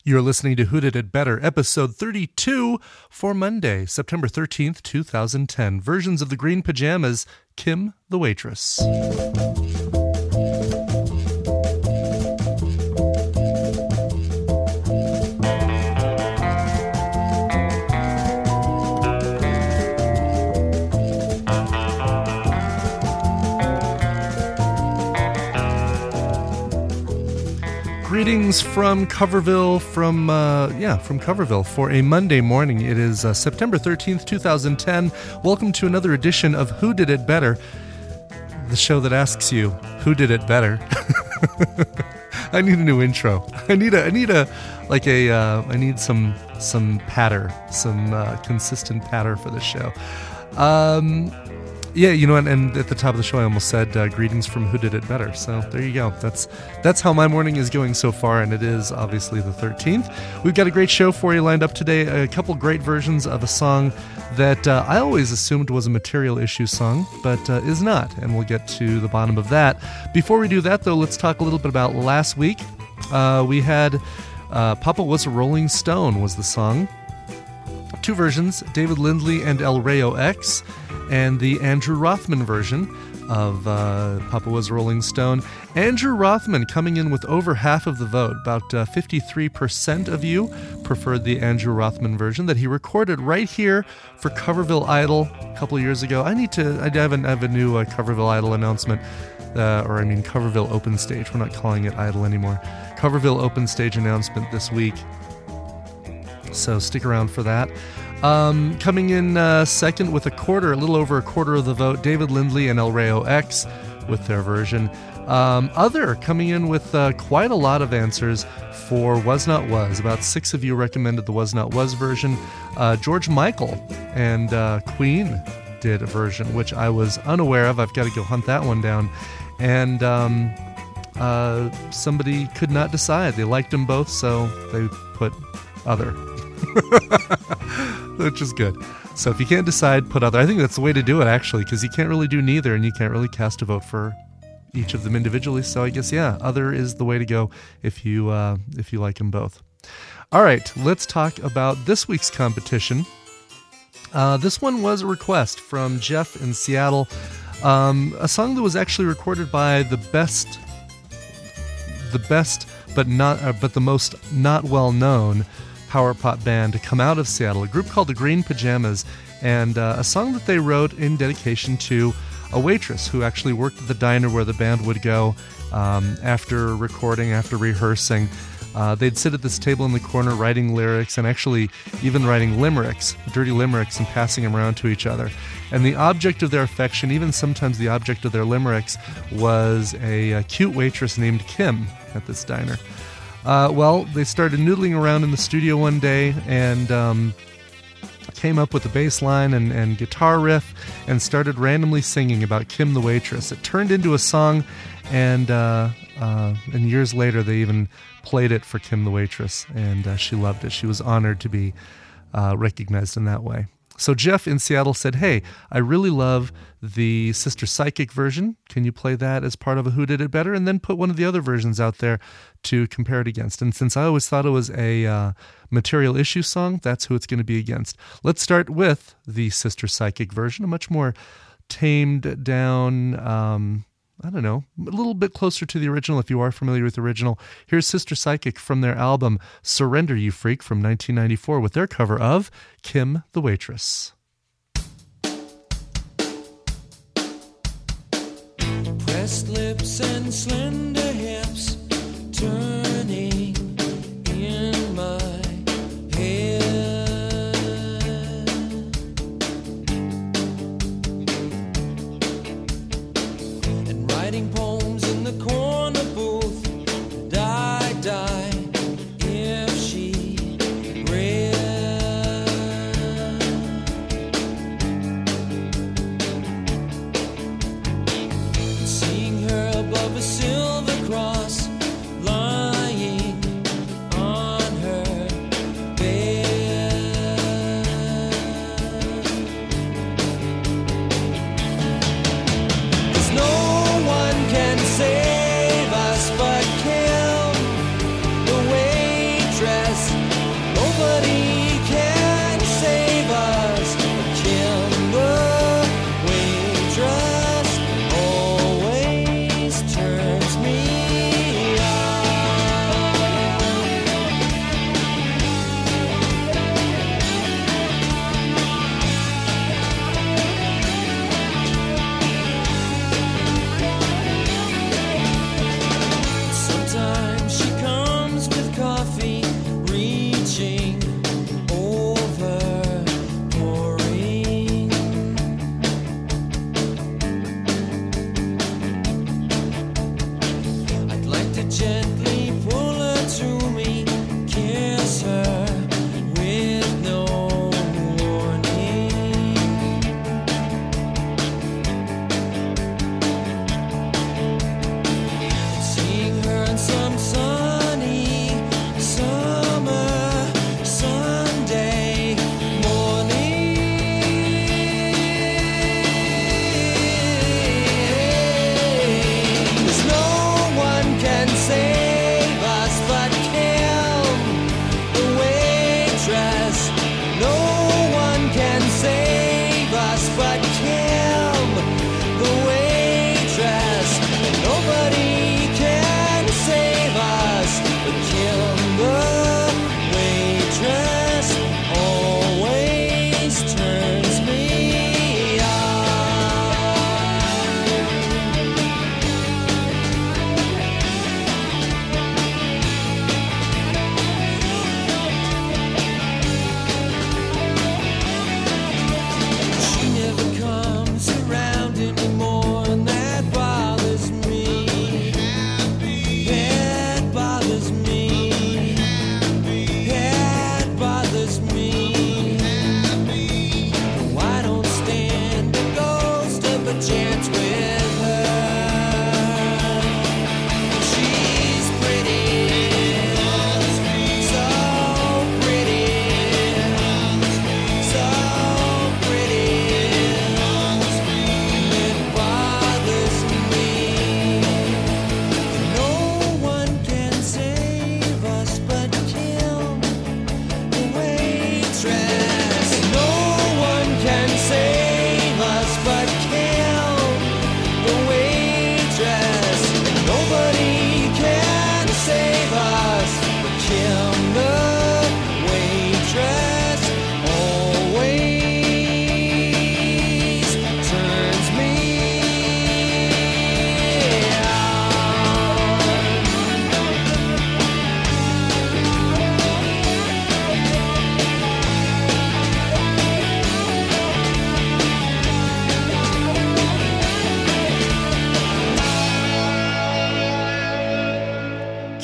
You're listening to Who Did It Better, episode 32 for Monday, September 13th, 2010. Versions of the Green Pajamas, Kim the Waitress. Greetings from Coverville, from Coverville for a Monday morning. It is September 13th, 2010. Welcome to another edition of Who Did It Better, the show that asks you, who did it better? I need a new intro. I need some patter, some consistent patter for the show. Yeah, you know, and at the top of the show I almost said greetings from Who Did It Better. So there you go. That's how my morning is going so far, and it is obviously the 13th. We've got a great show for you lined up today. A couple great versions of a song that I always assumed was a Material Issue song, but is not, and we'll get to the bottom of that. Before we do that, though, let's talk a little bit about last week. We had Papa Was a Rolling Stone was the song. Two versions, David Lindley and El Rayo X, and the Andrew Rothman version of Papa Was a Rolling Stone. Andrew Rothman coming in with over half of the vote. About 53% of you preferred the Andrew Rothman version that he recorded right here for Coverville Idol a couple of years ago. I have a new Coverville Idol announcement, Coverville Open Stage. We're not calling it Idol anymore. Coverville Open Stage announcement this week. So stick around for that. Coming in second with a little over a quarter of the vote, David Lindley and El Rayo X with their version. Other coming in with quite a lot of answers for Was Not Was. About 6 of you recommended the Was Not Was version. George Michael and Queen did a version, which I was unaware of. I've got to go hunt that one down. And somebody could not decide. They liked them both, so they put other. Which is good. So if you can't decide, put other. I think that's the way to do it, actually, because you can't really do neither, and you can't really cast a vote for each of them individually. So I guess, yeah, other is the way to go if you like them both. All right, let's talk about this week's competition. This one was a request from Jeff in Seattle. A song that was actually recorded by the best, but the most not well known power pop band to come out of Seattle, a group called the Green Pajamas, and a song that they wrote in dedication to a waitress who actually worked at the diner where the band would go after recording, after rehearsing. They'd sit at this table in the corner writing lyrics, and actually even writing limericks, dirty limericks, and passing them around to each other. And the object of their affection, even sometimes the object of their limericks, was a cute waitress named Kim at this diner. Well, they started noodling around in the studio one day and came up with a bass line and guitar riff and started randomly singing about Kim the waitress. It turned into a song, and years later they even played it for Kim the waitress, and she loved it. She was honored to be recognized in that way. So Jeff in Seattle said, hey, I really love the Sister Psychic version. Can you play that as part of a Who Did It Better? And then put one of the other versions out there to compare it against. And since I always thought it was a Material Issue song, that's who it's going to be against. Let's start with the Sister Psychic version, a much more tamed down, a little bit closer to the original if you are familiar with the original. Here's Sister Psychic from their album Surrender You Freak from 1994 with their cover of Kim the Waitress. Pressed lips and slender hips turning in my head, and writing poems in the corner booth. Die if she read, seeing her above a silver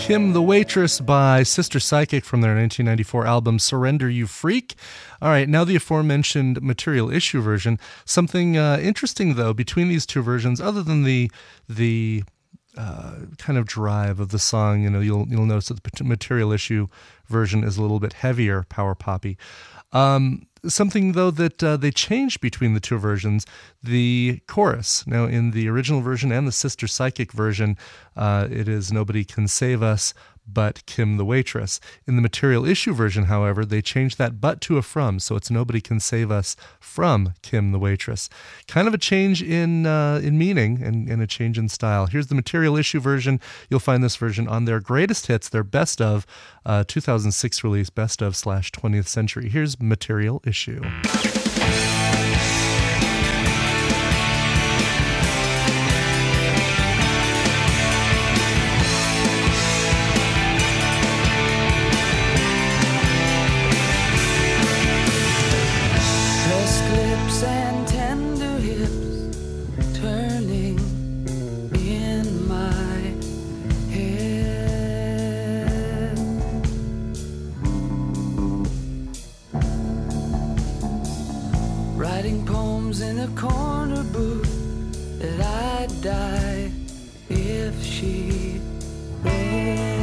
Kim the Waitress by Sister Psychic from their 1994 album Surrender You Freak. All right, now the aforementioned Material Issue version. Something interesting, though, between these two versions, other than the kind of drive of the song, you'll notice that the Material Issue version is a little bit heavier, power poppy. Something, though, that they changed between the two versions, the chorus. Now, in the original version and the Sister Psychic version, it is Nobody Can Save Us but Kim the Waitress. In the Material Issue version, however, they changed that but to a from, so it's Nobody Can Save Us from Kim the Waitress. Kind of a change in meaning and a change in style. Here's the Material Issue version. You'll find this version on their greatest hits, their best of 2006 release, Best of /20th Century. Here's Material Issue. And tender hips turning in my head. Writing poems in a corner booth that I'd die if she read.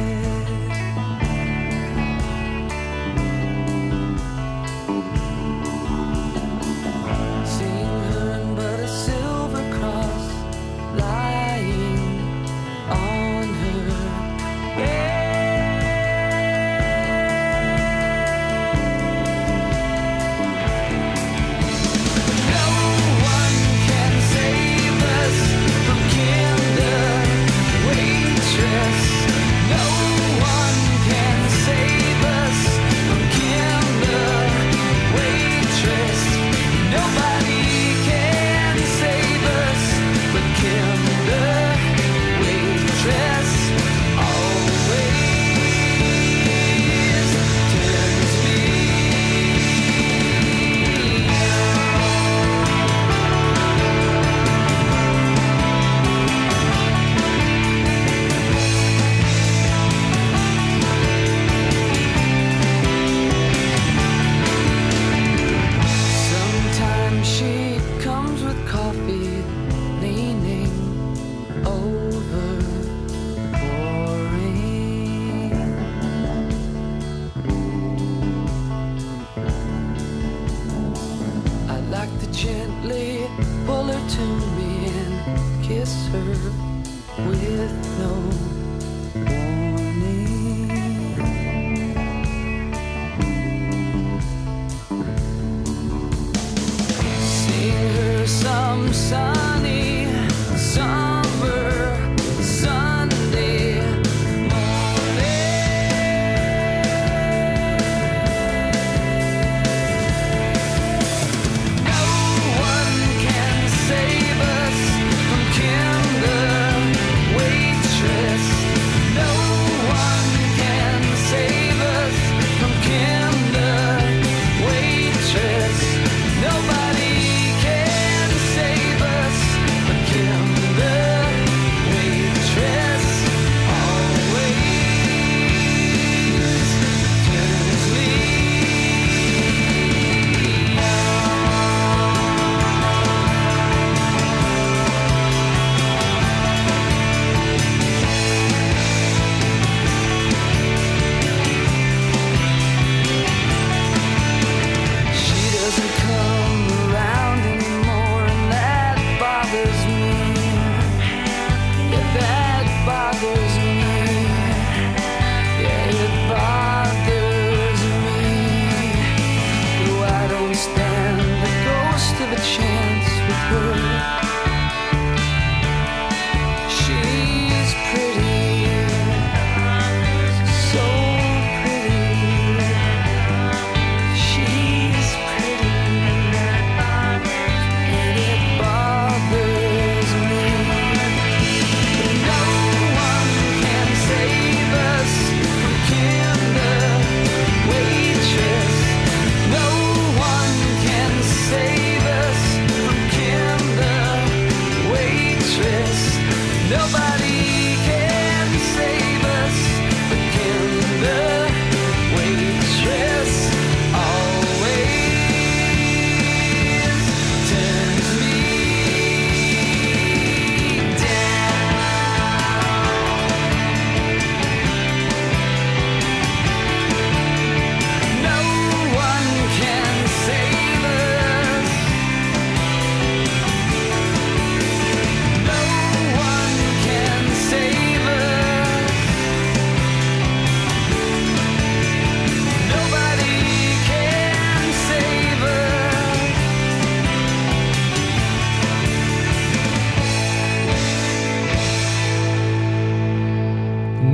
Save us from Kim the Waitress.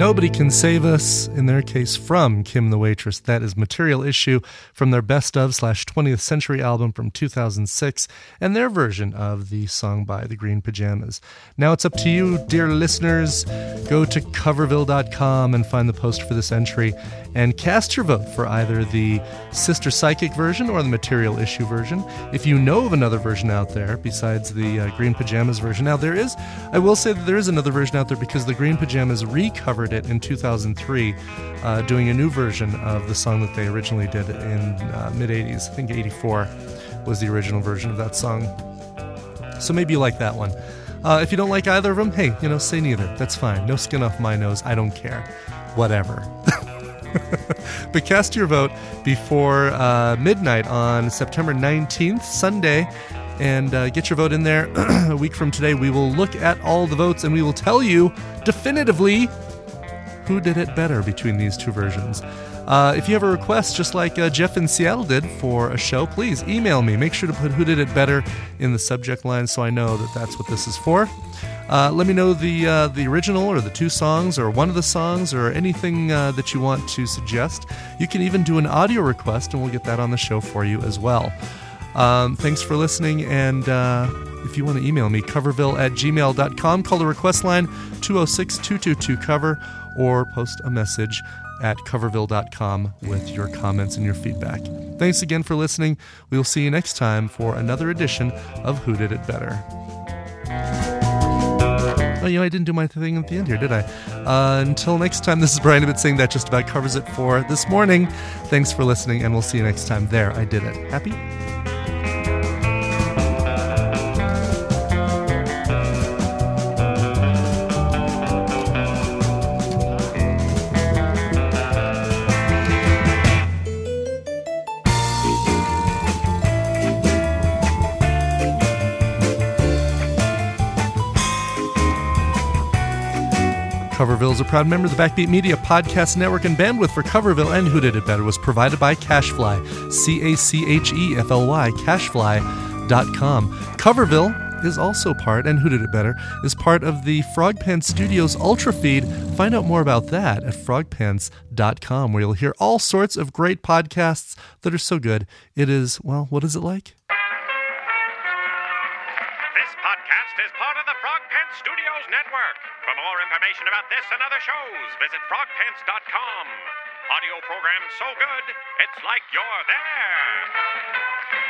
Nobody Can Save Us, in their case from Kim the Waitress. That is Material Issue from their Best of / 20th Century album from 2006, and their version of the song by the Green Pajamas. Now it's up to you, dear listeners. Go to coverville.com and find the post for this entry and cast your vote for either the Sister Psychic version or the Material Issue version. If you know of another version out there besides the Green Pajamas version. Now I will say that there is another version out there because the Green Pajamas recovered it in 2003, doing a new version of the song that they originally did in mid-80s. I think 84 was the original version of that song. So maybe you like that one. If you don't like either of them, hey, say neither. That's fine. No skin off my nose. I don't care. Whatever. But cast your vote before midnight on September 19th, Sunday, and get your vote in there. A week from today, we will look at all the votes and we will tell you definitively who did it better between these two versions. If you have a request, just like Jeff in Seattle did for a show, please email me. Make sure to put who did it better in the subject line so I know that that's what this is for. Let me know the original or the two songs or one of the songs or anything that you want to suggest. You can even do an audio request and we'll get that on the show for you as well. Thanks for listening, and if you want to email me, coverville@gmail.com. Call the request line 206-222-COVER or post a message at coverville.com with your comments and your feedback. Thanks again for listening. We'll see you next time for another edition of Who Did It Better. Oh, I didn't do my thing at the end here, did I? Until next time, this is Brian Ibbott saying that just about covers it for this morning. Thanks for listening, and we'll see you next time. There, I did it. Happy? Coverville is a proud member of the Backbeat Media Podcast Network, and bandwidth for Coverville and Who Did It Better was provided by Cashfly, CACHEFLY, cashfly.com. Coverville is also part, and Who Did It Better, is part of the Frogpants Studios Ultra Feed. Find out more about that at frogpants.com, where you'll hear all sorts of great podcasts that are so good. It is, well, what is it like? This podcast is part of the Frogpants Studios Network. For more information about this and other shows, visit frogpants.com. Audio program so good, it's like you're there.